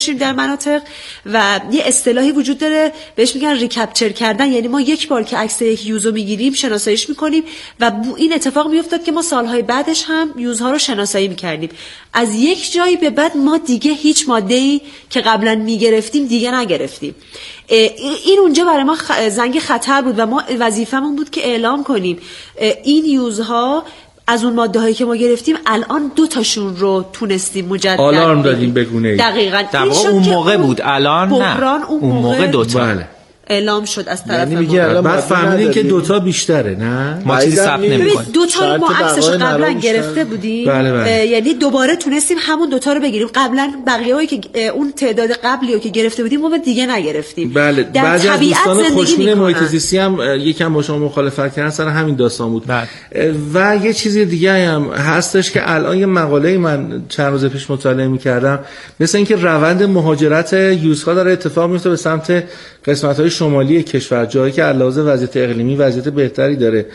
بچینیم در مناطق و یه اصطلاحی وجود داره بهش میگن ریکپچر کردن، یعنی ما یک بار که عکس یک یوزو میگیریم شناساییش میکنیم و این اتفاق میافتاد که ما سالهای بعدش هم یوزها رو شناسایی میکردیم. از یک جایی به بعد ما دیگه هیچ ماده‌ای که قبلا میگرفتیم دیگه نگرفتیم. این اونجا برای ما زنگ خطر بود و ما وظیفمون بود که اعلام کنیم این یوزها از اون ماده‌هایی که ما گرفتیم الان 2 تاشون رو تونستیم مجدد آلارم دادیم بگونه. دقیقاً در واقع اون موقع بود، الان نه. اون موقع 2 تا اعلام شد از طرف ما. بعد فهمیدین که 2 تا بیشتره، نه ما چیزی ثبت نمی‌کنیم. 2 تا ما عکسش قبلا گرفته بودیم. بله. یعنی دوباره تونستیم همون 2 تا رو بگیریم. قبلا بقیه‌ای که اون تعداد قبلی رو که گرفته بودیم ما دیگه نگرفتیم. بله. بعضی از دوستان خوشبین محیط زیستی هم یکم با شما مخالفت کردن سر همین داستان بود. و یه چیز دیگه هم هستش که الان یه مقاله من چند روز پیش مطالعه می‌کردم، مثل اینکه روند مهاجرت یوزها داره اتفاق میفته به سمت قسمت‌های شمالی کشور، جایی که علاوه وضعیت اقلیمی وضعیت بهتری داره.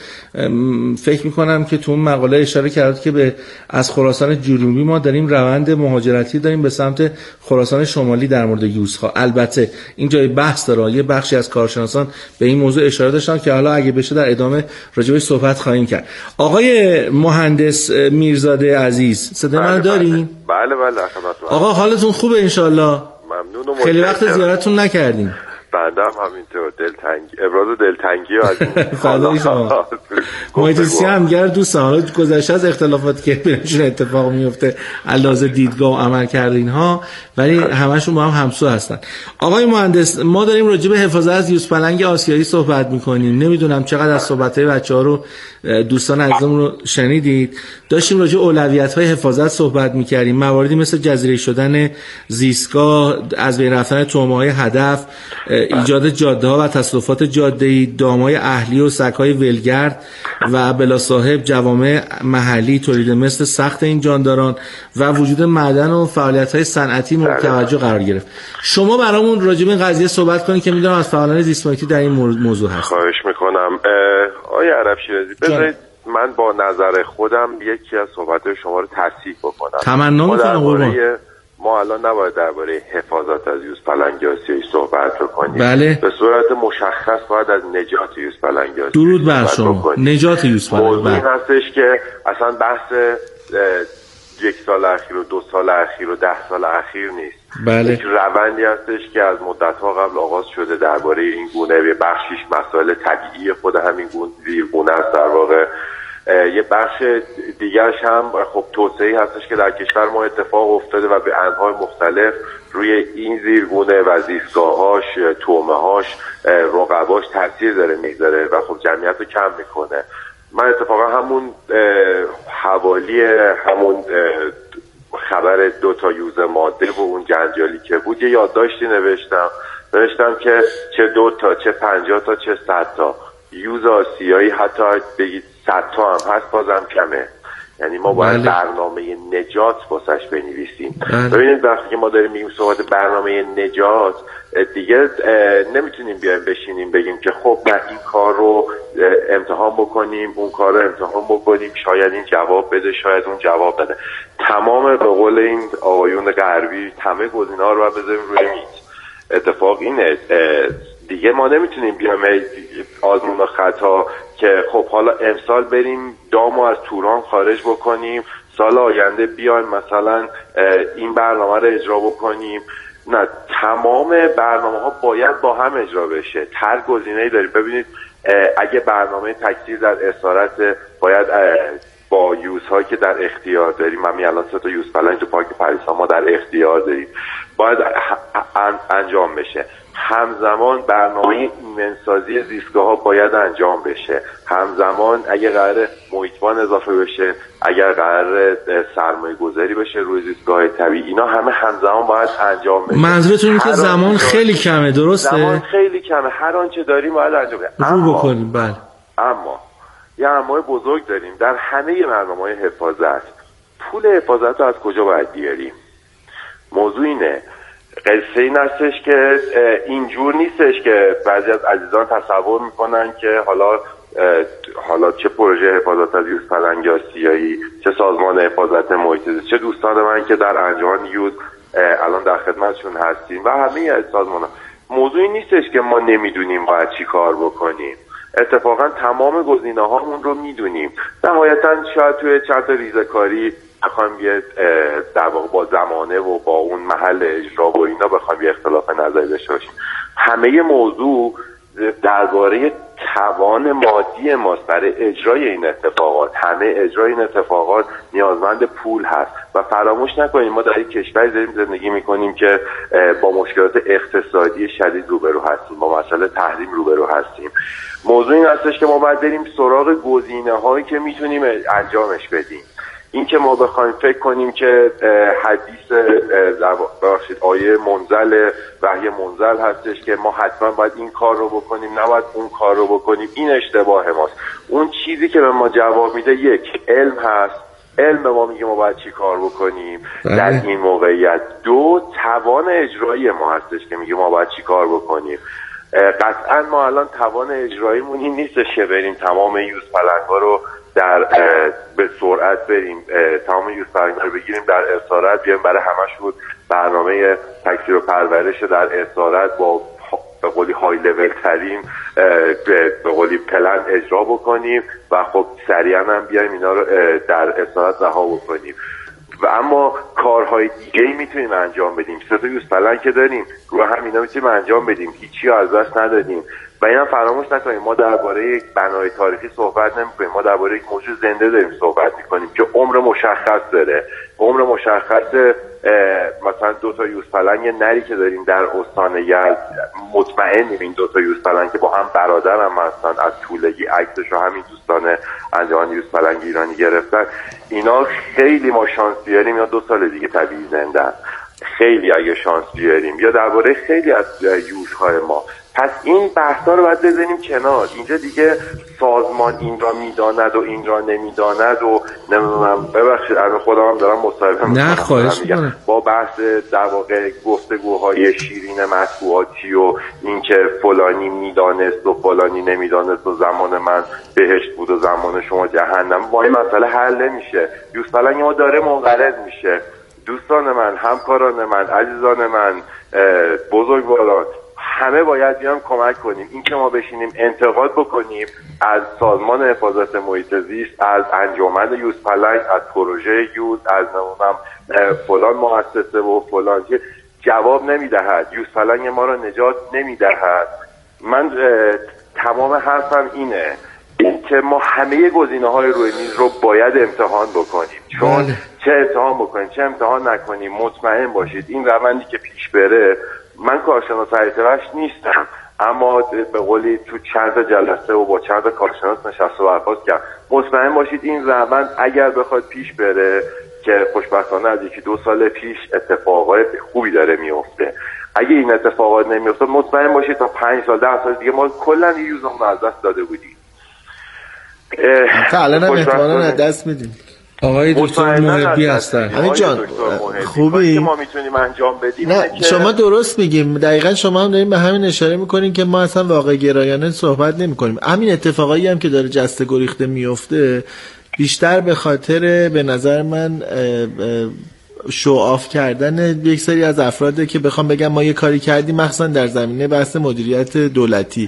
فکر می‌کنم که تو اون مقاله اشاره کرد که از خراسان جنوبی ما داریم روند مهاجرتی داریم به سمت خراسان شمالی در مورد یوزها. البته این جای بحث داره، یه بخشی از کارشناسان به این موضوع اشاره داشتن که حالا اگه بشه در ادامه راجع بهش صحبت خواهیم کرد. آقای مهندس میرزاده عزیز، صدای من دارین؟ بله. آقا حالتون خوبه ان شاء الله؟ ممنونم. خیلی وقت زیارتتون نکردیم. بنده هم همینطور ابراز دلتنگی و از خدای شما. محیط هم گر دوستان، حالا گذشته از اختلافات که بینشون اتفاق میفته علاوه دیدگاه و عمل کرده اینها، ولی همشون با هم همسو هستن. آقای مهندس، ما داریم راجع به حفاظت از یوزپلنگ آسیایی صحبت میکنیم. نمیدونم چقدر از صحبت‌های بچه‌ها رو دوستان عزیزمون رو شنیدید. داشتیم راجع به اولویت‌های حفاظت صحبت میکردیم، مواردی مثل جزیره شدن زیستگاه، از بین رفتن طعمه‌های هدف، ایجاد جاده‌ها و تصادفات جاده‌ای، دام‌های اهلی و سگ‌های ولگرد و بلا صاحب جوامع محلی، تولید مثل سخت این جانداران و وجود معدن و فعالیت‌های صنعتی مورد توجه قرار گرفت. شما برامون راجع به این قضیه صحبت کنید که می‌دونم از فعالان زیست محیطی در این موضوع هست. خواهش می‌کنم. آقای عرب شیرازی، بذارید من با نظر خودم یکی از صحبت‌های شما رو تصحیح بکنم. تمنا می‌کنم قربان. ما الان نباید درباره حفاظت از یوزپلنگ آسیایی صحبت کنیم. بله. به صورت مشخص باید از نجات یوزپلنگ آسیایی درود بر شما. نجات یوزپلنگ. موضوعی هستش که اصلا بحث 1 سال اخیر و 2 سال اخیر و 10 سال اخیر نیست. بله. یک روندی هستش که از مدت‌ها قبل آغاز شده درباره این گونه، یه بخشیش مسائل طبیعی خود همین گونه است در واقع. یه بخش دیگرش هم خب توسعه‌ای هستش که در کشور ما اتفاق افتاده و به انواع مختلف روی این زیرگونه و زیستگاه‌هاش، طعمه‌هاش، رقباش تاثیر داره میذاره و خب جمعیت رو کم میکنه. من اتفاقا همون حوالی همون خبر 2 تا یوز ماده و اون جنجالی که بود یه یادداشتی نوشتم که چه 2 تا، چه 50 تا، چه 100 تا یوز آسیایی، حتی بگید 100 تا هم هست، بازم کمه. یعنی ما باید برنامه نجات واسش بنویسیم. ببینید وقتی که ما داریم میگیم صحبت برنامه نجات، دیگه نمیتونیم بیایم بشینیم بگیم که خب نه این کار رو امتحان بکنیم، اون کار رو امتحان بکنیم، شاید این جواب بده، شاید اون جواب بده. تمام به قول این آقایون غربی همه گزینه‌ها رو بذاریم روی میز. اتفاق اینه دیگه ما نمیتونیم بیایم آزمون و خطا که خب حالا امسال بریم دامو از توران خارج بکنیم، سال آینده بیایم مثلا این برنامه رو اجرا بکنیم. نه، تمام برنامه ها باید با هم اجرا بشه. هر گزینه‌ای داریم. ببینید اگه برنامه تکثیر در اسارت باید با یوزهایی که در اختیار داریم، همین الان 3 تا یوزپلنگ تو پارک پریسا ما در اختیار داریم، باید انجام بشه. همزمان برنامه ایمنسازی زیستگاه‌ها باید انجام بشه. همزمان اگه قرار محیطبان اضافه بشه، اگر قرار سرمایه گذاری بشه روی زیستگاه طبیعی، اینا همه همزمان باید انجام بشه. منظورتون اینه که زمان خیلی کمه، درسته؟ زمان خیلی کمه. هر آنچه داریم باید انجام بدیم. بله. اما یه امای بزرگ داریم در همه برنامه‌های حفاظت. پول حفاظت رو از کجا باید بیاریم؟ موضوع اینه. قصه این هستش که اینجور نیستش که بعضی از عزیزان تصور میکنن که حالا چه پروژه حفاظت از یوزپلنگ آسیایی، چه سازمان حفاظت محیط زیست، چه دوستان من که در انجمن یوز الان در خدمتشون هستیم و همه سازمان‌ها. موضوعی نیستش که ما نمیدونیم باید چی کار بکنیم، اتفاقا تمام گزینه‌هامون رو میدونیم. نهایتاً شاید توی چند تا ریزه‌کاری بخوایم یه در واقع با زمانه و با اون محل اجرا و اینا بخوایم یه اختلاف نظری داشته باشیم. همه موضوع درباره توان مادی ماست برای اجرای این اتفاقات. همه اجرای این اتفاقات نیازمند پول هست و فراموش نکنیم ما در یک کشوری داریم زندگی میکنیم که با مشکلات اقتصادی شدید روبرو هستیم، با مسئله تحریم روبرو هستیم. موضوع این هستش که ما باید بریم سراغ گزینه‌هایی که میتونیم انجامش بدیم. این که ما بخوایم فکر کنیم که حدیث آیه منزل وحی منزل هستش که ما حتما باید این کار رو بکنیم نباید اون کار رو بکنیم، این اشتباه ماست. اون چیزی که به ما جواب میده یک علم هست، علم به ما میگه ما باید چی کار بکنیم در این موقعیت. دو توان اجرایی ما هستش که میگه ما باید چی کار بکنیم. قطعا ما الان توان اجراییمون این نیستش که بریم تمام یوز پلنگ‌ها رو به سرعت بریم تمام یوز پلنگ‌ها رو بگیریم در اسارت بیایم برای همشون برنامه تکثیر و پرورش در اسارت با به قولی های لول ترین به قولی پلن اجرا بکنیم و خب سریعا هم بیایم اینا رو در اسارت رها بکنیم. و اما کارهای دیگه‌ای میتونیم انجام بدیم. 3 تا یوز پلن که داریم رو هم اینا میتونیم انجام بدیم، هیچی رو از دست ندادیم. و اینم فراموش نکنیم ما درباره یک بنای تاریخی صحبت نمی‌کنیم، ما درباره یک موجود زنده داریم صحبت می‌کنیم که عمر مشخص داره. عمر مشخص مثلا 2 تا یوز پلنگ نری که داریم در استان یزد، مطمئنیم این 2 تا یوز پلنگ که با هم برادر هم هستن، از طولگی عکسش رو همین دوستان انجمن یوز پلنگ ایرانی گرفتن. اینا خیلی ما شانس بیاریم یا 2 سال دیگه طبیعی زندن، خیلی اگه شانس بیاریم، یا درباره خیلی از یوزهای ما. پس این بحثا رو باید بزنیم کنار. اینجا دیگه سازمان این را میداند و این را نمیداند و نمیدونم، ببخشید الان خودم هم دارم مصاحبه نه خواهش می‌کنم با بحث در واقع گفتگوهای شیرین مطبوعاتی و اینکه فلانی میدانست و فلانی نمیدانست و زمان من بهشت بود و زمان شما جهنم، با این مسئله حل نمیشه. یوز پلنگ ما داره منقرض میشه. دوستان من، همکاران من، عزیزان من، بزرگواران، همه باید بیان کمک کنیم. این که ما بشینیم انتقاد بکنیم از سازمان حفاظت محیط زیست، از انجمن یوز پلنگ، از پروژه یوز، از نمونم فلان مؤسسه و فلان، که جواب نمیدهد، یوز پلنگ ما را نجات نمیدهد. من تمام حرفم اینه که ما همه گزینه‌های روی میز رو باید امتحان بکنیم، چون چه امتحان بکنیم چه امتحان نکنیم مطمئن باشید این روندی که پیش بره، من کارشناس حیات‌وحش نیستم اما به قولی تو چند تا جلسه و با چند تا کارشناس نشست و برخاست کردم، مطمئن باشید این روند اگر بخواد پیش بره که خوشبختانه از 1-2 سال پیش اتفاقات خوبی داره میفته، اگه این اتفاقات نمیفته مطمئن باشید تا 5 سال 10 سال دیگه ما کلا یوزمون از دست داده بودیم. تا الان هم احتمالاً دست میدیم. آقای دکتر محبی هستن. همین جان خوبی ما میتونیم انجام بدیم. نه شما درست میگیم، دقیقاً شما هم دارین به همین اشاره میکنین که ما اصلا واقع گرایانه صحبت نمیکنیم. همین اتفاقایی هم که داره جسته گریخته میفته بیشتر به خاطر به نظر من شو آف کردن یک سری از افراده که بخوام بگم ما یه کاری کردیم، مخصوصا در زمینه بحث مدیریت دولتی.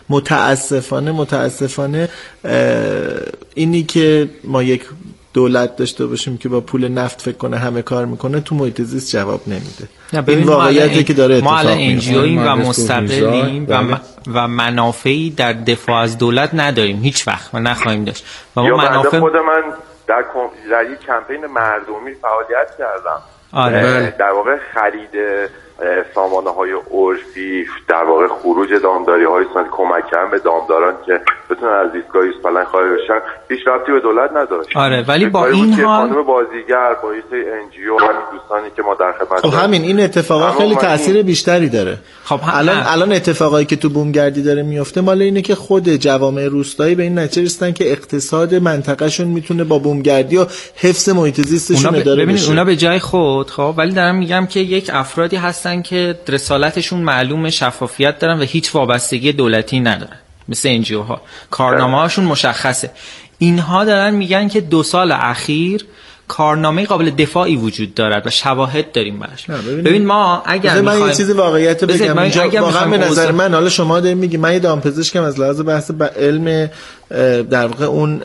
متاسفانه اینی که ما یک دولت داشته باشیم که با پول نفت فکر کنه همه کار میکنه تو محیط زیست جواب نمیده. این واقعیتی که داره اتفاق میفته. ما انجیوییم و مستقلیم و منافعی در دفاع از دولت نداریم هیچ وقت و نخواهیم داشت. و ما منافع خود من در یک کمپین مردمی فعالیت کردم. در واقع خرید سامانه‌های عرفی، در واقع خروج دامداری‌های سنتی، کمک کردن به دامداران که بتونن از دیدگاه یوز پلنگ خارج بشن، هیچ ربطی به دولت نداشت. آره ولی با این حال خانم بازیگر با این انجیو همین دوستانی که ما در خدمت همین این اتفاقا خیلی تاثیر بیشتری داره. خب الان اتفاقایی که تو بومگردی داره میفته مال اینه که خود جوامع روستایی به این نتیجه رسیدن که اقتصاد منطقه‌شون میتونه با بومگردی و حفظ محیط زیستشون اداره بشه. اونا به جای خود خب، ولی دارم میگم که یک افرادی هستن که رسالتشون معلومه، شفافیت دارن و هیچ وابستگی دولتی ندارن، مثل انجیو ها کارنامه هاشون مشخصه. اینها دارن میگن که 2 سال اخیر کارنامه قابل دفاعی وجود دارد و شواهد داریم براش. ببین ما اگر من یه چیزی واقعیت بگم اینجا، واقعا به نظر من، حالا شما دارید میگی من یه دامپزشکم، از لحاظ بحث علم در واقع اون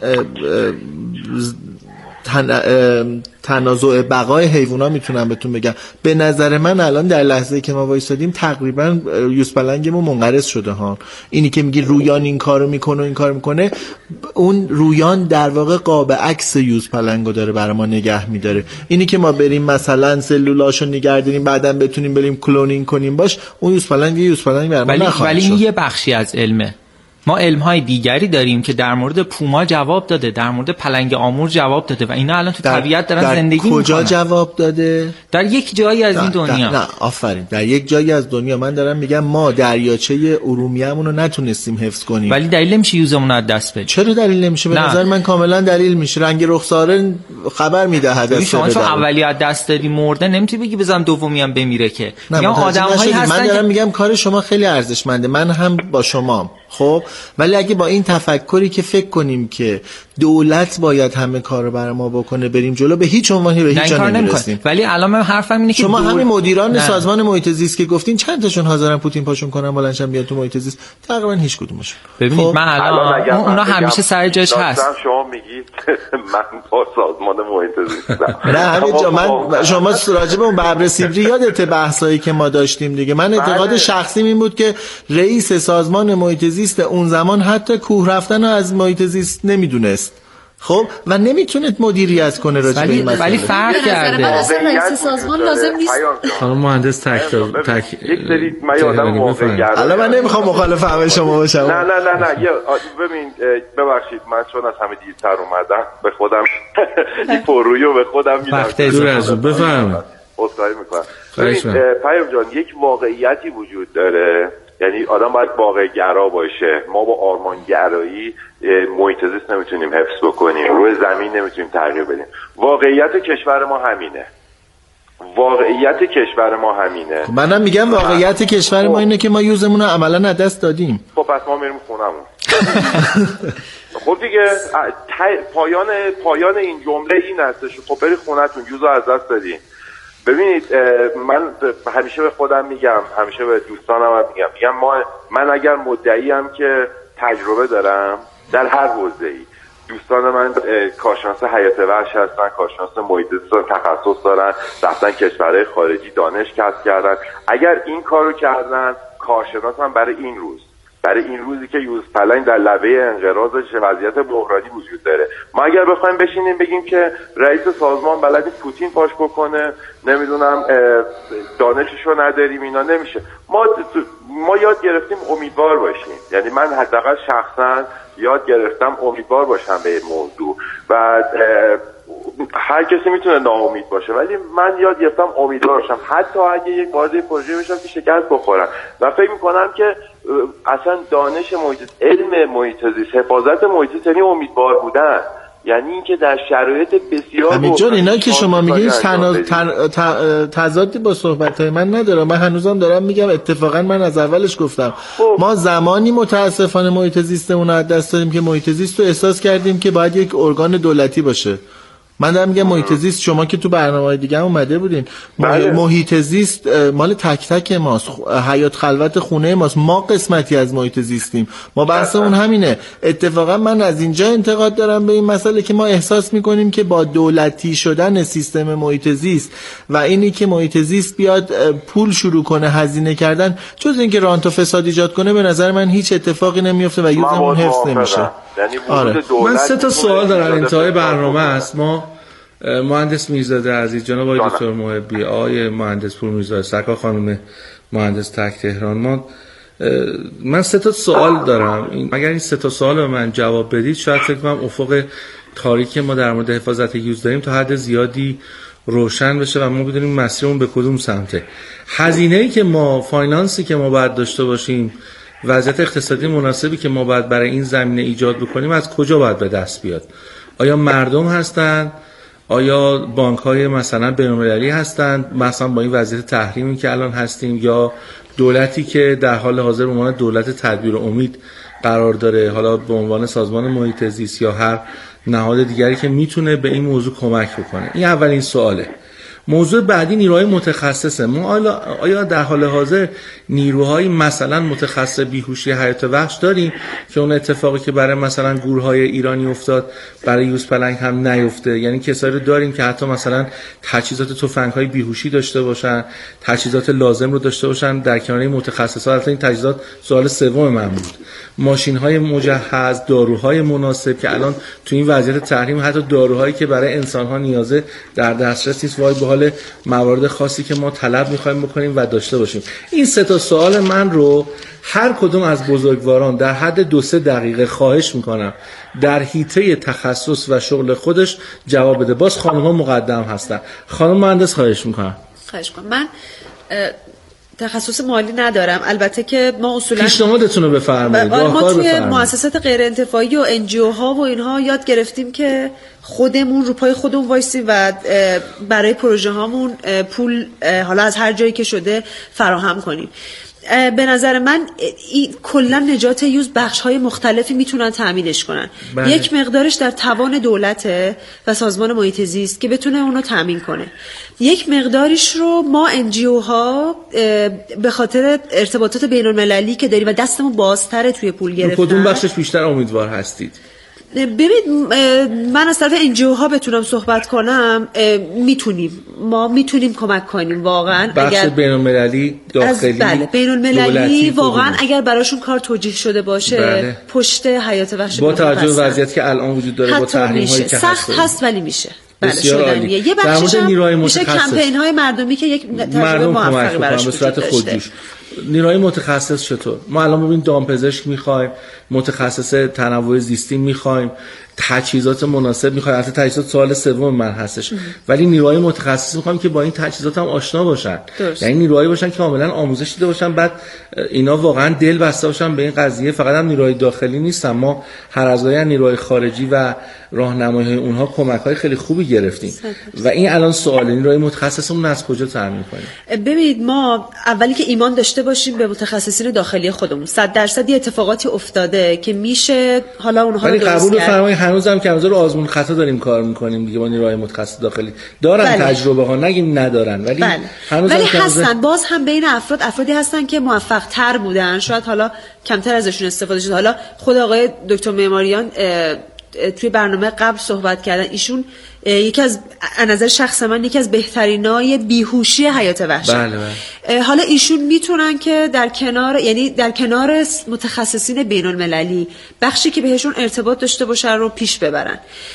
تنازع بقای حیوونا میتونم بهتون بگم، به نظر من الان در لحظه‌ای که ما وایسادیم تقریبا یوزپلنگمون منقرض شده ها. اینی که میگی رویان این کارو میکنه و این کارو میکنه، اون رویان در واقع قاب عکس یوزپلنگو داره برای ما نگه میداره. اینی که ما بریم مثلا سلولاشو نگهداریم بعداً بتونیم بریم کلونینگ کنیم باش، اون یوزپلنگ برای ما نخواهد شد. ولی یه بخشی از علمه. ما علم‌های دیگری داریم که در مورد پوما جواب داده، در مورد پلنگ آمور جواب داده و اینا الان تو طبیعت دارن زندگی میکنن. کجا جواب داده؟ در یک جایی از این دنیا. نه آفرین، در یک جایی از دنیا. من دارم میگم ما دریاچه ارومیه‌مون رو نتونستیم حفظ کنیم. ولی دلیل نمیشه یوزمون رو از دست بدیم. چرا دلیل نمیشه؟ به نظر من کاملا دلیل میشه. رنگ رخساره خبر میدهد از شما چون اولی از دست دادی مرده، نمیتونی بگی بزنم دومی هم بمیره که. یا آدم‌هایی هستن. من دارم میگم کار شما خیلی ارزشمنده، من هم با شمام. خب ولی اگه با این تفکری که فکر کنیم که دولت باید همه کار رو برای ما بکنه بریم جلو، به هیچ عنوانی به هیچ جا نمیرسیم. ولی الان من حرفم اینه که شما همین مدیران سازمان محیط زیست که گفتین چند تاشون حاضرن پوتین پاشون کنن بلندشن بیاد تو محیط زیست؟ تقریبا هیچ کدومشون. ببینید من الان اونا همیشه سر جاش هست. شما میگید من با سازمان محیط زیستم. نه همینجا من شما راجع به اون ببر سیبری یادته بحثایی که ما داشتیم دیگه. من اعتقاد شخصی این بود که رئیس سازمان محیط زیست اون زمان حتی کوه رفتن از محیط زیست نمیدونست. خب و نمیتونه مدیریت کنه راجع به این مسئله. ولی فرق کرده. اصلا رئیس سازمان لازم نیست. خانم مهندس یک سری من یادم واقعا الان من نمیخوام مخالف همه شما باشم. نه ببین ببخشید من چون از همه دیرتر اومدم به خودم این پرویو به خودم میدم. دور از اون بفرمایید. عذرخواهی میکنم. پیام جان یک واقعیتی وجود داره، یعنی آدم باید واقع گرا باشه. ما با آرمان گرایی محیط زیست نمیتونیم حفظ بکنیم، روی زمین نمیتونیم تغییر بدیم. واقعیت کشور ما همینه. منم میگم واقعیت کشور ما اینه که ما یوزمون رو عملا از دست دادیم. خب پس ما میریم خونمون. خب دیگه پایان این جمله این هستش. خب بری خونتون، یوزو از دست دادین. ببینید من همیشه به خودم میگم، همیشه به دوستانم میگم من اگر مدعیم که تجربه دارم در هر حوزه‌ای، دوستان من کارشناس حیات وحش هستن، کارشناس محیط زیست تخصص دارن، رفتن کشورهای خارجی دانش کسب کردن. اگر این کارو کردن، کارشناسم برای این روزی که یوزپلنگ در لبه انقراضش وضعیت بحرانی وجود داره. ما اگر بخوایم بشینیم بگیم که رئیس سازمان بلدی پوتین پاش بکنه، نمیدونم دانششو نداریم، اینا نمیشه. ما یاد گرفتیم امیدوار باشیم. یعنی من حداقل شخصا یاد گرفتم امیدوار باشم به این موضوع و هر کسی میتونه ناامید باشه، ولی من یاد گرفتم امیدوار باشم حتی اگه یک وارد پروژه بشم که شکست بخورم. و فکر میکنم که اصلا دانش محیط، علم محیط زیست، حفاظت محیط زیست یعنی امیدوار بودن، یعنی اینکه در شرایط بسیار همینجور اینا که شما میگید تضادی با صحبت‌های من نداره. من هنوزم دارم میگم، اتفاقا من از اولش گفتم ما زمانی متاسفانه محیط زیستمون رو از دست دادیم که محیط زیست رو احساس کردیم که باید یک ارگان دولتی باشه. من دارم میگم محیط زیست، شما که تو برنامه‌های دیگه هم اومده بودین، محیط زیست مال تک تک ماست، حیات خلوت خونه ماست، ما قسمتی از محیط زیستیم. ما بحث اون همینه. اتفاقا من از اینجا انتقاد دارم به این مسئله که ما احساس میکنیم که با دولتی شدن سیستم محیط زیست و اینی که محیط زیست بیاد پول شروع کنه هزینه کردن، جز اینکه رانت و فساد ایجاد کنه، به نظر من هیچ اتفاقی نمیفته و یوزمون حفظ نمیشه. من 3 تا سوال دارم انتهای برنامه است. ما مهندس میرزاده عزیز، جناب آقای دکتر محبی، آقای مهندس پور میرزاده سکا، خانم مهندس تک تهران، من 3 تا سوال دارم. اگر این 3 تا سوال به من جواب بدید شاید فکر کنم افق کاری که ما در مورد حفاظت یوز داریم تا حد زیادی روشن بشه و ما بدونیم مسیرمون به کدوم سمته. هزینه‌ای که ما، فاینانسی که ما باید داشته باشیم، وضعیت اقتصادی مناسبی که ما باید برای این زمینه ایجاد بکنیم، از کجا باید به دست بیاد؟ آیا مردم هستند؟ آیا بانک‌های مثلا بین‌المللی هستند، مثلا با این وضعیت تحریمی که الان هستیم، یا دولتی که در حال حاضر به عنوان دولت تدبیر امید قرار داره، حالا به عنوان سازمان محیط زیست یا هر نهاد دیگری که میتونه به این موضوع کمک بکنه. این اولین سواله. موضوع بعدی نیروهای متخصصه. ما آیا در حال حاضر نیروهای مثلا متخصص بیهوشی حیات وحش داریم که اون اتفاقی که برای مثلا گورهای ایرانی افتاد برای یوز پلنگ هم نیفته؟ یعنی کسایی رو داریم که حتی مثلا تجهیزات تفنگ‌های بیهوشی داشته باشن، تجهیزات لازم رو داشته باشن در کنار متخصصا. البته این تجهیزات سوال سوم من بود. ماشین‌های مجهز، داروهای مناسب که الان تو این وضعیت تحریم حتی داروهایی که برای انسان‌ها نیازه در دسترس نیست، وای به حال موارد خاصی که ما طلب می‌خوایم بکنیم و داشته باشیم. این سه تا سوال من رو هر کدوم از بزرگواران در حد 2-3 دقیقه خواهش می‌کنم در حیطه تخصص و شغل خودش جواب بده. باز خانم‌ها مقدم هستن. خانم مهندس خواهش می‌کنم. خواهش می‌کنم. من تخصص مالی ندارم، البته که ما اصولا پیشنهادتون رو بفرمایید. ما توی مؤسسات غیر انتفاعی و NGO ها و اینها یاد گرفتیم که خودمون رو پای خودمون وایسیم و برای پروژه هامون پول حالا از هر جایی که شده فراهم کنیم. به نظر من کلا نجات یوز بخش‌های مختلفی میتونن تأمینش کنن. بله. یک مقدارش در توان دولته و سازمان محیط زیست که بتونه اونو تأمین کنه. یک مقداریش رو ما NGO ها به خاطر ارتباطات بین‌المللی که داریم و دستمون بازتره توی پول گرفتن. کدوم بخشش بیشتر امیدوار هستید؟ ببینید من از طرف NGO ها بتونم صحبت کنم، ما میتونیم کمک کنیم واقعا. بخش بین‌المللی داخلی، بله بین‌المللی واقعا اگر براشون کار توجیه شده باشه، بله. پشت حیات وحش با توجه به وضعیتی که الان وجود داره با تحریم‌هایی که سخت هست ولی میشه. بسیار عالی. یه بخشش هم میشه کمپین‌های مردمی که یک تجربه موفقی براش به صورت خودجوش. نیروهای متخصص چطور؟ ما الان ببین دامپزشک می‌خوایم، متخصص تنوع زیستی می‌خوایم، تجهیزات مناسب می‌خوایم. البته تجهیزات سوال سوم من هستش، ولی نیروهای متخصص می‌خوایم که با این تجهیزات هم آشنا باشن. یعنی نیروهایی باشن که کاملا آموزش دیده باشن، بعد اینا واقعا دل بسته باشن به این قضیه. فقط هم نیروهای داخلی نیستن، ما هر از گاهی نیروهای خارجی و راهنمایی‌های اونها کمک‌های خیلی خوبی گرفتیم. و این الان سوال نیروهای متخصصمون از کجا تامین کنیم؟ ببینید ما اولی که ایمان داشته باشیم به متخصصین داخلی خودمون. 100% اتفاقاتی افتاده که میشه حالا اونها رو درست کرد. قبول بفرمایید هنوزم که رو آزمون خطا داریم کار میکنیم دیگه با نیروهای متخصص داخلی. دارن بله. تجربه ها نگیم ندارن، ولی بله. ولی هستن. باز هم بین افرادی هستن که موفق تر بودن، شاید حالا کمتر ازشون استفاده شده. حالا خود آقای دکتر معماریان توی برنامه قبل صحبت کردن، ایشون یکی از نظر شخص من یکی از بهترینای بیهوشی حیات وحش. بله بله. حالا ایشون میتونن که در کنار متخصصین بین‌المللی بخشی که بهشون ارتباط داشته باشن رو پیش ببرن.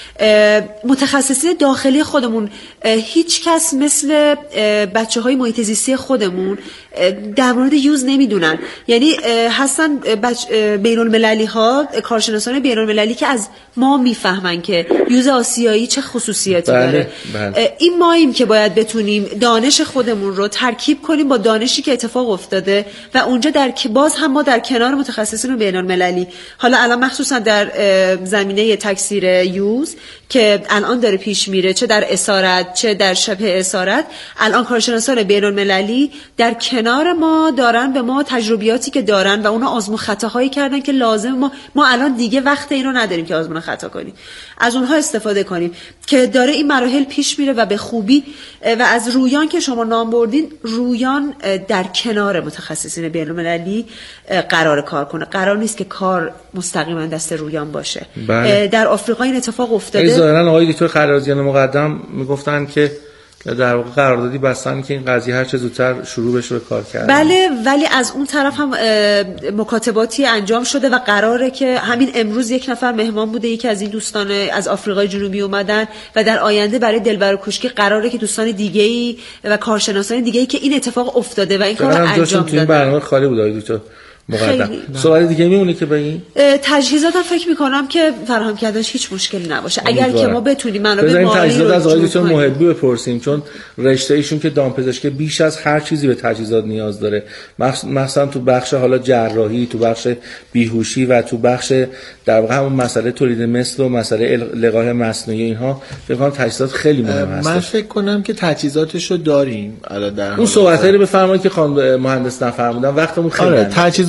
متخصصین داخلی خودمون هیچ کس مثل بچه‌های محیط زیستی خودمون در مورد یوز نمیدونن. یعنی هستن بین‌المللی ها، کارشناسان بین‌المللی که از ما میفهمن که یوز آسیایی چه خصوصیاتی داره. بله. این ماییم که باید بتونیم دانش خودمون رو ترکیب کنیم با دانشی که اتفاق افتاده و اونجا باز هم ما در کنار متخصصین بین‌المللی، حالا الان مخصوصا در زمینه تکثیر یوز که الان داره پیش میره، چه در اسارت چه در شبه اسارت، الان کارشناسان بین‌المللی در کنار ما دارن به ما تجربیاتی که دارن و اونا آزمون خطاهایی کردن که لازم ما الان دیگه وقت اینو نداریم که آزمون خطا کنیم، از اونها استفاده کنیم که داره این مراحل پیش میره و به خوبی. و از رویان که شما نام بردین، رویان در کنار متخصصین بین‌المللی قرار کار کنه. قرار نیست که کار مستقیما دست رویان باشه. بله. در آفریقا این اتفاق افتاده. ظاهرا آقای دکتر خرازیان مقدم میگفتن که در واقع قراردادی بستن که این قضیه هر چه زودتر شروع بشه به کار کردن. بله، ولی از اون طرف هم مکاتباتی انجام شده و قراره که همین امروز یک نفر مهمان بوده، یکی از این دوستان از آفریقای جنوبی اومدن و در آینده برای دلبر و کوشکی قراره که دوستان دیگه‌ای و کارشناسان دیگه‌ای که این اتفاق افتاده و این کارو انجام دادن. این برنامه خالی بود آقای دکتر مقدم. سوال دیگه میمونه که به این تجهیزات فکر میکنم که فراهم کردنش هیچ مشکلی نباشه اگر که ما بتونیم منابع مالی تجهیزات از آقای دکتر محبی بپرسیم، چون رشته ایشون که دامپزشکی بیش از هر چیزی به تجهیزات نیاز داره، مثلا تو بخش حالا جراحی، تو بخش بیهوشی و تو بخش در واقع همون مسئله تولید مثل و مسئله لقاح مصنوعی، اینها فکر کنم تجهیزات خیلی مهم هست. من فکر کنم که تجهیزاتشو داریم الان در اون صحبتایی رو بفرمایید که خانم مهندس نفرمودن، وقتمون خیلی تجهیزات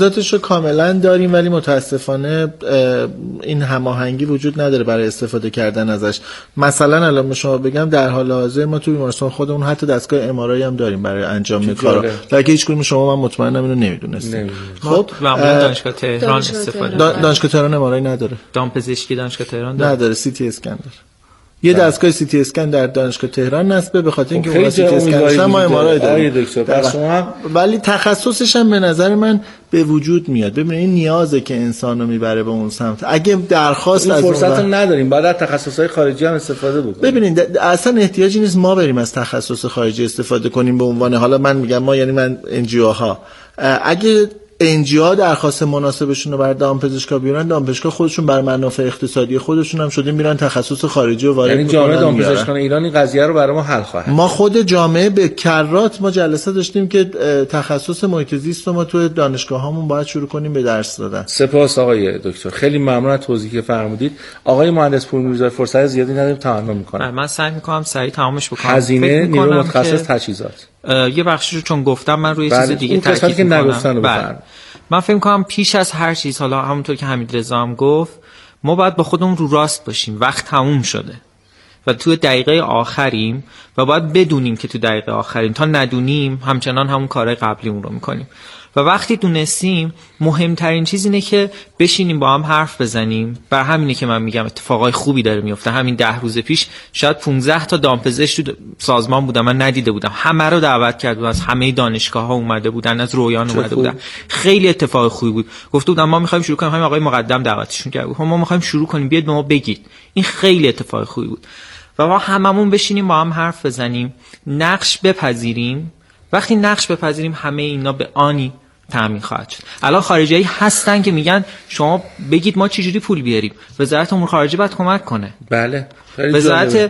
مجازاتش رو کاملا داریم، ولی متاسفانه این هماهنگی وجود نداره برای استفاده کردن ازش. مثلا الان شما بگم در حال حاضر ما تو بیمارستان خودمون حتی دستگاه ام‌آرآی هم داریم برای انجام کارا، که هیچ کدوم شما من مطمئنم اینو نمیدونستید. خب معمولا دانشگاه تهران استفاده دانشگاه تهران ام‌آرآی نداره. دامپزشکی دانشگاه تهران داره. نداره، سی تی اسکن داره. یه دستگاه سی تی اسکن در دانشگاه تهران نصبه، به خاطر اینکه اون سی تی اسکن ما ام‌آرآی داریم. ولی تخصصش هم به نظر من به وجود میاد. ببینید این نیازه که انسانو میبره به اون سمت. اگه درخواست از فرصت رو نداریم، بعد از تخصصهای خارجی هم استفاده بکنیم. ببینید اصلا احتیاجی نیست ما بریم از تخصص خارجی استفاده کنیم به عنوان، حالا من میگم ما یعنی من انجیو ها، اگه انجیو درخواست مناسبشون رو برای دامپزشکا بیارن، دامپزشکا خودشون بر منافع اقتصادی خودشون هم شده میرن تخصص خارجی رو وارد میکنن. یعنی جامعه دامپزشکان ایرانی قضیه رو برای ما حل خواهد. ما خود جامعه به کرات ما جلسه داشتیم که تخصص محیط زیست رو ما تو دانشگاهامون باید شروع کنیم به درس دادن. سپاس آقای دکتر، خیلی ممنون از توضیحی که فرمودید. آقای مهندس پورمیرزا، فرصت زیادی نداریم، تمام میکنم. من سعی میکنم سریع تمامش بکنم. هزینه نیرو متخصص تجهیزات یه بخشیشو چون گفتم من روی چیز دیگه تاکید میکنم. من فکر می‌کنم پیش از هر چیز، حالا همونطور که حمیدرضا هم گفت، ما باید با خودمون رو راست باشیم. وقت تموم شده و تو دقیقه آخریم و باید بدونیم که تو دقیقه آخریم. تا ندونیم همچنان همون کارهای قبلیمون رو میکنیم. و وقتی دونستیم مهمترین چیز اینه که بشینیم با هم حرف بزنیم. بر همینه که من میگم اتفاقای خوبی داره میفته. همین 10 روز پیش شاید 15 تا دامپزشک تو سازمان بودن، من ندیده بودم. همه رو دعوت کرد بودن، از همه دانشگاه‌ها اومده بودن، از رویان اومده بودن. خیلی اتفاق خوبی بود. گفته بودن ما می‌خوایم شروع کنیم، همین آقای مقدم دعوتشون کرد. ما می‌خوایم شروع کنیم، بیاید به ما بگید. این خیلی اتفاق خوبی بود. و ما هممون بشینیم با هم حرف بزنیم، نقش بپذیریم. وقتی نقش بپذیریم همه اینا به آنی تامین خواهد شد. الان خارجیایی هستن که میگن شما بگید ما چجوری پول بیاریم. وزارت امور خارجه باید کمک کنه. بله. وزارت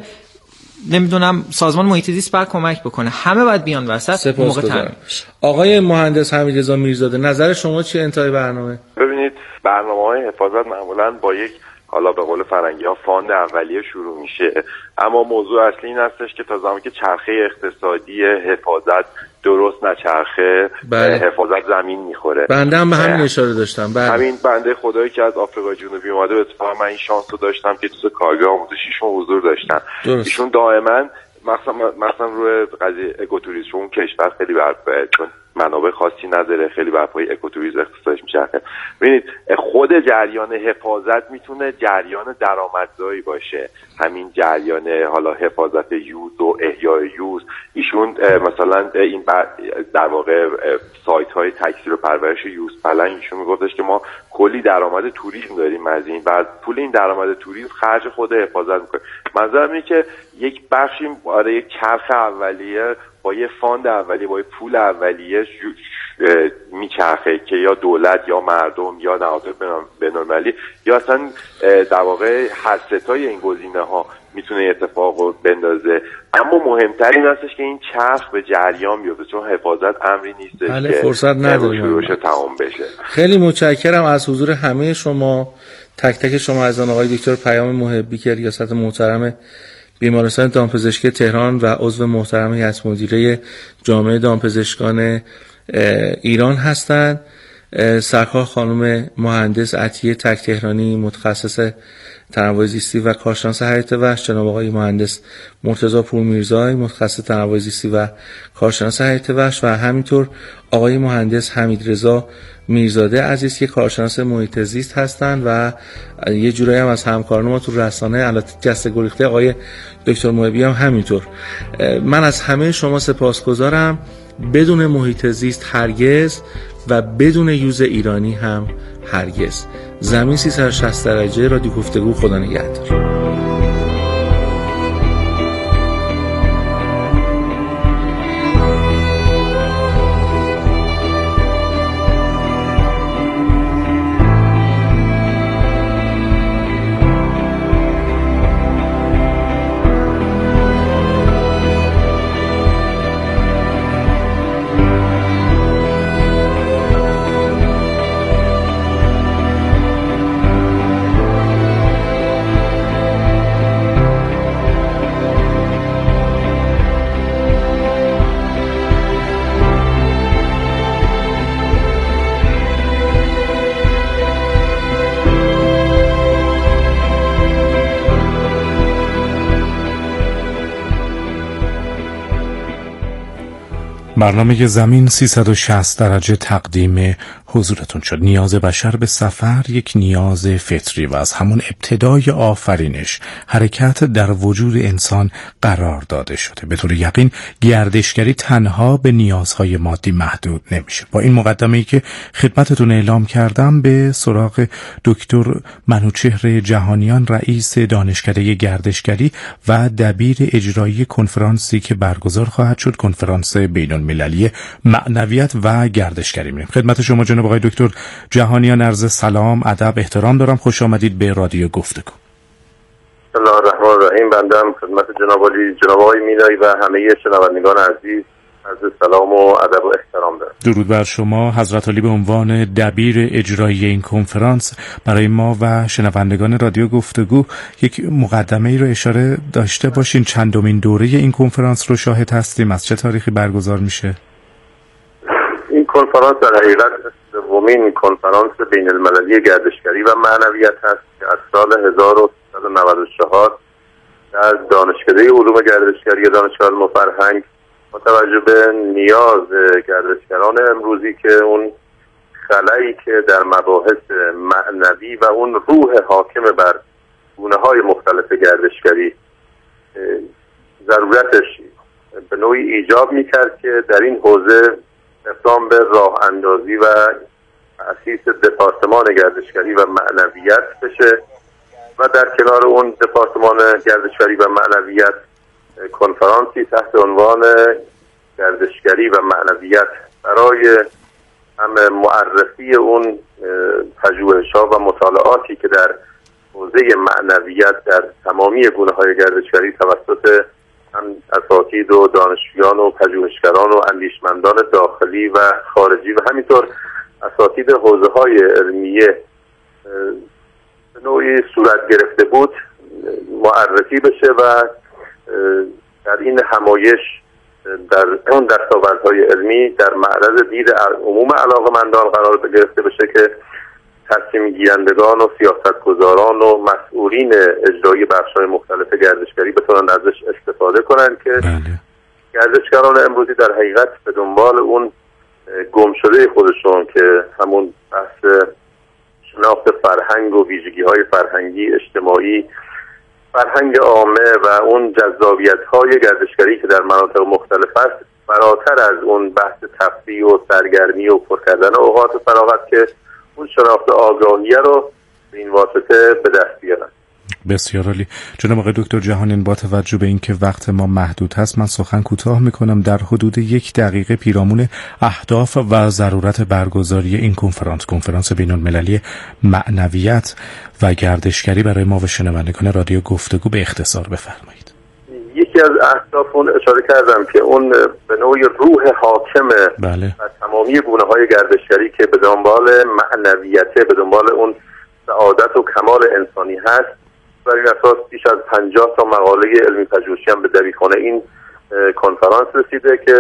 نمیدونم سازمان محیط زیست باید کمک بکنه. همه باید بیان وسط. موقع تامین. آقای مهندس حمیدرضا میرزاده، نظر شما چیه انتهای برنامه؟ ببینید برنامه‌های حفاظت معمولاً با یک، حالا به قول فرنگی‌ها، فاند اولیه شروع میشه، اما موضوع اصلی این هستش که تا زمانی که چرخه اقتصادی حفاظت درست نچرخه، حفاظت زمین میخوره. بنده هم به همین اشاره داشتم. همین بنده خدایی که از آفریقای جنوبی اومده، به اتفاق من این شانس رو داشتم که تو کارگاه آموزشیشون حضور داشتن. ایشون دائما مثلا روی قضیه اکوتوریسم، چون کشور خیلی چون منابع خاصی نداره، خیلی بر پای اکوتوریسم اقتصادش میچرخه. ببینید خود جریان حفاظت میتونه جریان درآمدزایی باشه. همین جریان حالا حفاظت یوز و احیای یوز، ایشون مثلا این در واقع سایت های تکثیر و پرورش یوز پلنگ، ایشون میگفتش که ما کلی درآمد توریسم داریم از این، بعد پول این درآمد توریسم خرج خود حفاظت میکنه. منظورم اینه که یک بخشی برای یک چرخ اولیه با یه فاند اولیه، با یه پول اولیه میچرخه که یا دولت یا مردم یا نهادهای بین‌المللی یا اصلا در واقع هر ستای این گزینه ها میتونه اتفاق رو بندازه. اما مهمتر این هستش که این چرخ به جریان بیفته، چون حفاظت امری نیست که فرصت نداریم شروعش تمام بشه. خیلی متشکرم از حضور همه شما، تک تک شما از آقای دکتر پیام محبی که ریاست محترم بیمارستان دامپزشکی تهران و عضو محترم هیئت مدیره جامعه دامپزشکان ایران هستند، سرکار خانم مهندس عطیه تک تهرانی متخصص تنوع زیستی و کارشناس هیئت وحش، جناب آقای مهندس مرتضی پورمیرزایی متخصص تنوع زیستی و کارشناس هیئت وحش و همینطور آقای مهندس حمیدرضا میرزاده عزیز که کارشناس محیط زیست هستند و یه جورایی هم از همکاران ما تو رسانه البته جسته گریخته آقای دکتر محبی هم همینطور. من از همه شما سپاسگزارم. بدون محیط زیست هرگز و بدون یوز ایرانی هم هرگز. زمین 360 درجه رادیو گفتگو. خدا نگهدار. برنامه زمین 360 درجه تقدیم حضورتون شد. نیاز بشر به سفر یک نیاز فطری و از همون ابتدای آفرینش حرکت در وجود انسان قرار داده شده. به طور یقین گردشگری تنها به نیازهای مادی محدود نمیشه. با این مقدمه‌ای که خدمتتون اعلام کردم به سراغ دکتر منوچهر جهانیان، رئیس دانشکده گردشگری و دبیر اجرایی کنفرانسی که برگزار خواهد شد، کنفرانس بین‌المللی معنویت و گردشگری. میریم خدمت شما جناب آقای دکتر جهانیان. عرض سلام، ادب، احترام دارم. خوش آمدید به رادیو گفتگو. بسم الله الرحمن الرحیم. بنده خدمت جناب عالی، جناب آقای میلایی و همه شنوندگان عزیز عرض سلام و ادب و احترام دارم. درود بر شما حضرت عالی. به عنوان دبیر اجرایی این کنفرانس برای ما و شنوندگان رادیو گفتگو یک مقدمه ای رو اشاره داشته باشین. چندمین دوره این کنفرانس رو شاهد هستیم؟ از چه تاریخی برگزار میشه؟ این کنفرانس در حقیقت دومین کنفرانس بین المللی گردشگری و معنویت هست که از سال 1394 در دانشکده علوم گردشگری دانشگاه علم و فرهنگ با توجه به نیاز گردشگران امروزی که اون خلایی که در مباحث معنوی و اون روح حاکم بر گونه‌های مختلف گردشگری ضرورتش به نوعی ایجاب می‌کرد که در این حوزه اقدام به راه اندازی و تأسیس دپارتمان گردشگری و معنویت بشه و در کنار اون دپارتمان گردشگری و معنویت کنفرانسی تحت عنوان گردشگری و معنویت برای هم معرفی اون پژوهش‌ها و مطالعاتی که در حوزه معنویت در تمامی گونه‌های گردشگری توسط هم اساتید و دانشجویان و پژوهشگران و اندیشمندان داخلی و خارجی و همینطور اساتید حوزه‌های علمیه به نوعی صورت گرفته بود معرفی بشه و در این همایش در اون دستاوردهای علمی در معرض دید عموم علاقه‌مندان قرار گرفته بشه که تصمیم گیرندگان و سیاستگزاران و مسئولین اجرایی بخش‌های مختلف گردشگری بتونن ازش استفاده کنن که گردشگران امروزی در حقیقت به دنبال اون گمشده خودشون که همون بحث شناخت فرهنگ و ویژگی‌های فرهنگی اجتماعی فرهنگ عامه و اون جذابیت‌های گردشگری که در مناطق مختلف است فراتر از اون بحث تفریح و سرگرمی و پر کردن اوقات فراغت که اون شناخت آگاهی رو به این واسطه به دست بیارن. بسیار عالی. جناب آقای دکتر جهانیان، با توجه به اینکه وقت ما محدود هست من سخن کوتاه میکنم. در حدود 1 دقیقه پیرامون اهداف و ضرورت برگزاری این کنفرانس بین‌المللی معنویت و گردشگری برای ما و شنوندگان رادیو گفتگو به اختصار بفرمایید. یکی از اهداف اون اشاره کردم که اون به نوعی روح حاکم بله. از تمامی گونه‌های گردشگری که به دنبال معنویته، به دنبال اون سعادت و کمال انسانی هست. بر این اساس بیش از 50 تا مقاله علمی پژوهشی هم به دبیرخانه این کنفرانس رسیده که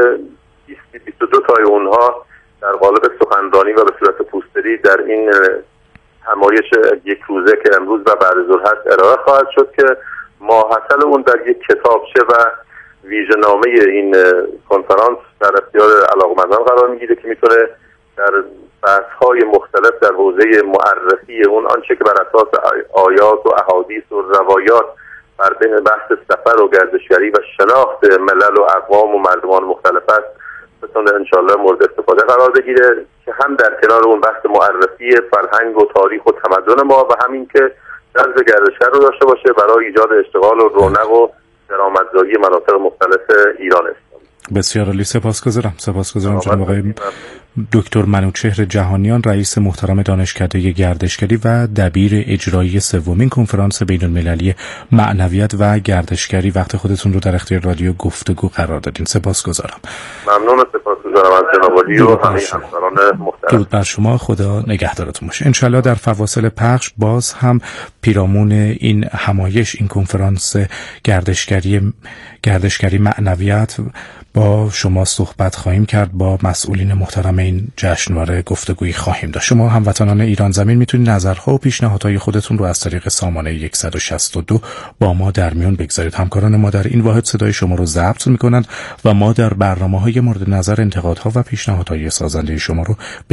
22 تای اونها در قالب سخنرانی و به صورت پوستری در این همایش یک روزه که امروز و بعد ظهر هست ارائه خواهد شد که ماحصل اون در یک کتابچه و ویژه‌نامه این کنفرانس در اختیار علاقه‌مندان قرار میگیره که میتونه در بحث‌های مختلف در حوزه معرفی اون آنچه که بر اساس آیات و احادیث و روایات بر بین بحث سفر و گردشگری و شناخت ملل و اقوام و مردمان مختلف است بتونه انشالله مورد استفاده قرار بگیره که هم در کنار اون بحث معرفی فرهنگ و تاریخ و تمدن ما و همین که جذب گردشگر رو داشته باشه برای ایجاد اشتغال و رونق و درآمدزایی مناطق مختلف ایران است. بسیار عالی. سپاسگزارم جناب آقای دکتر منوچهر جهانیان، رئیس محترم دانشکده گردشگری و دبیر اجرایی سومین کنفرانس بین‌المللی معنویت و گردشگری. وقت خودتون رو در اختیار رادیو گفتگو قرار دادین. سپاسگزارم. ممنون. سپاسگزارم از جناب عالی و همه همکاران محترم. درود بر شما. خدا نگهدارتون باشه. انشالله در فواصل پخش باز هم پیرامون این همایش، این کنفرانس گردشگری معنویت با شما صحبت خواهیم کرد با مسئولین محترم این جشنواره گفتگویی خواهیم داشت. شما هموطنان ایران زمین میتونید نظرها و پیشنهادهای خودتون رو از طریق سامانه 162 با ما در میون بگذارید. همکاران ما در این واحد صدای شما رو ضبط میکنند و ما در برنامه‌های مورد نظر انتقادها و پیشنهادهای سازنده شما رو